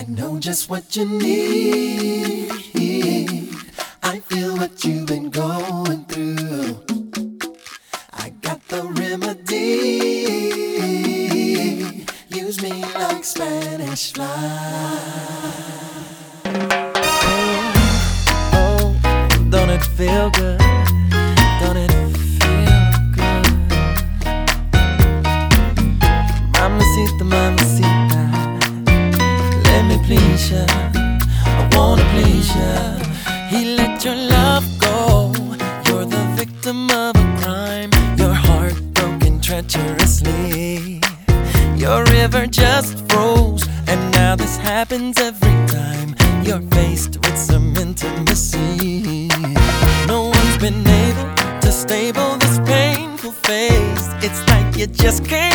know just what you need. I feel what you've been going through. I got the remedy. Use me like Spanish fly. Oh, don't it feel good? Don't it feel good? Mamacita, mamacita, let me please ya. I wanna please ya. He let your love go. You're the victim of a crime. Your heart broken treacherously. Your river just froze, and now this happens every time you're faced with some intimacy. No one's been able to stable this painful phase. It's like you just can't